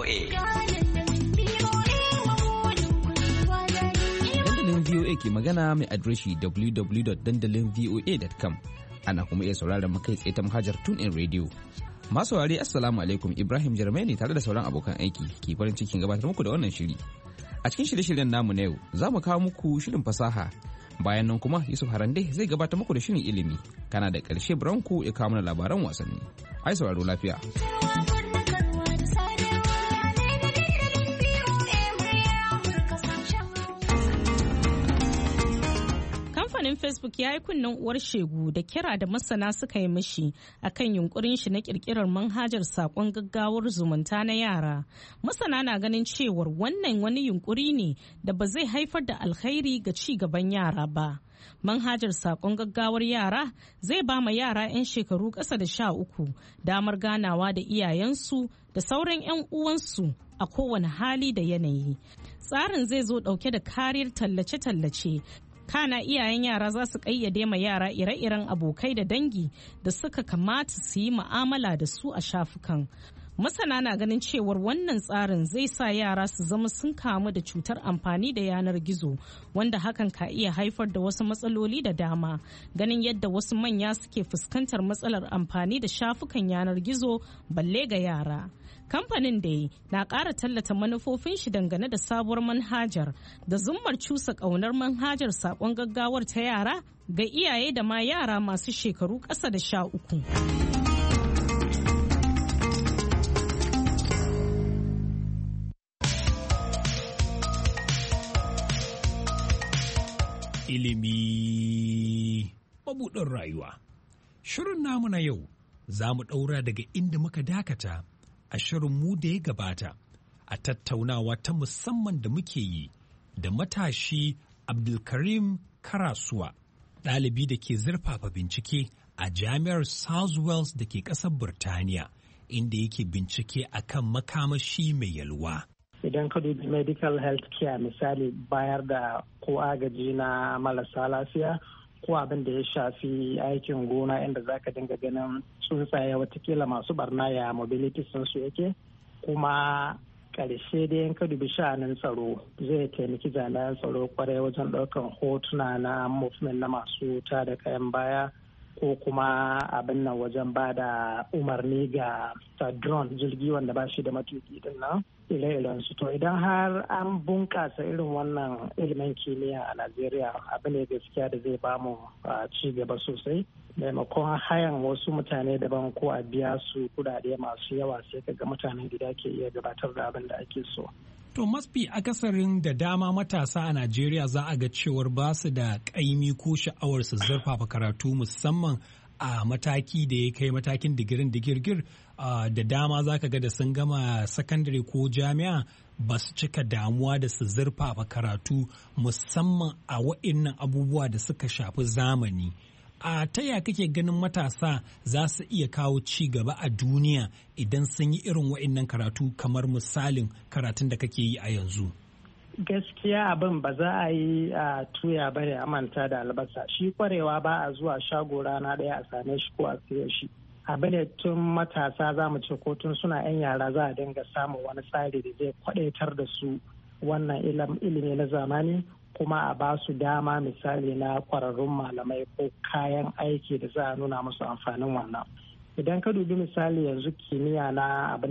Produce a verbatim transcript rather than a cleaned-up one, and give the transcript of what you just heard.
A. Dandalin V O A ke magana mai adireshi w w w dot dandalin voa dot com. Ana kuma iya sauraron mu kai tsaye ta manhajar TuneIn Radio. Masu saurare assalamu alaikum, Ibrahim Jarmai ne tare da sauran abokan aiki ke farin cikin gabatar muku da wannan shiri. A cikin shirye-shiryen namu na yau za mu kawo muku shirin fasaha. Bayan nan kuma Yusuf Harande zai gabatar muku da shirin ilimi. Kana da ƙarshe Branko ya kawo mana labaran wasanni. Ai sauraro lafiya. Kamfanin Facebook ya yi kunnen uwar shegu da kira da masana suka yi mishi akan yunkurin shi na kirkirar manhajar sakon gaggawar zumunta na yara. Masana na ganin cewar wannan wani yunkuri ne da ba zai haifar da alkhairi ga ci gaban yara ba. Manhajar sakon gaggawar yara zai ba ma yara 'yan shekaru ƙasa da sha uku damar ganawa da iyayensu da sauran 'yan uwansu a kowane hali da yanayi. Tsarin zai zo ɗauke da kariyar tallace-tallace. Kana iyayen yara za su ƙayyade ma yara ire-iren abokai da dangi da suka kamata su yi mu'amala da su a shafukan. Masana na ganin cewar wannan tsarin zai sa yara su zama sun kamu da cutar amfani da yanar gizo, wanda hakan ka iya haifar da wasu matsaloli da dama, ganin yadda wasu manya suke fuskantar matsalar amfani da shafukan yanar gizo balle ga yara. Kamfanin da na ƙara tallata manufofin shi dangane da sabuwar manhajar da zummar cusa ƙaunar manhajar saƙon gaggawar ta yara ga iyaye da ma yara masu shekaru ƙasa da sha uku. Ilimi mabuɗin rayuwa. Shirin namu na yau za mu ɗaura daga inda muka dakata a shirin mu da ya gabata a tattaunawa ta musamman da muke yi da matashi Abdulkarim Karasuwa, ɗalibi da ke zurfafa bincike a jami'ar South Wales da ke ƙasar Burtaniya, inda yake bincike akan makamashi mai yalwa. Idan ka dubi medical health care, misali bayar da ko agaji na marasa lafiya ko abin da ya shafi aikin gona inda za ka dinga ganin tsuntsaye watakila masu barna ya mobility sun su yake, kuma ƙarshe dai in ka dubi sha'anin tsaro zai taimaki jami'an tsaro kwarai wajen ɗaukan hotuna na movement na masu tada kayan baya ko kuma abin nan wajen ba da umarni ga drone jirgi wanda ba shi da matuki din nan ire-iren su. To idan har an bunkasa irin wannan ilimin kimiyya a Najeriya, abu ne gaskiya da zai bamu ci gaba sosai, maimakon hayan wasu mutane daban ko a biya su kudade masu yawa, sai kaga mutanen gida ke iya gabatar da abin da ake so. To masfi akasarin da dama matasa a Najeriya za a ga cewar ba su da ƙaimi ko sha'awar su zurfafa karatu, musamman a mataki da ya kai matakin digirin digirgir. Da dama za ka ga da sun gama sakandare ko jami'a ba su cika damuwa da su zurfafa karatu, musamman a wa'innan abubuwa da suka shafi zamani. A ta ya kake ganin matasa za su iya kawo ci gaba a duniya idan sun yi irin wa'innan karatu, kamar misalin karatun da kake yi a yanzu? Gaskiya abin ba za a yi a tuya bare a manta da albasa. Shi kwarewa ba a zuwa shago rana ɗaya a same shi ko a siya shi. Abin da tun matasa za mu ce ko tun suna 'yan yara za a dinga samun wani tsari da zai kwadaitar da su wannan ilimi na zamani, kuma a ba su dama misali na kwararrun malamai ko kayan aiki da za a nuna musu amfanin wannan. Idan ka dubi misali yanzu kimiyya na abin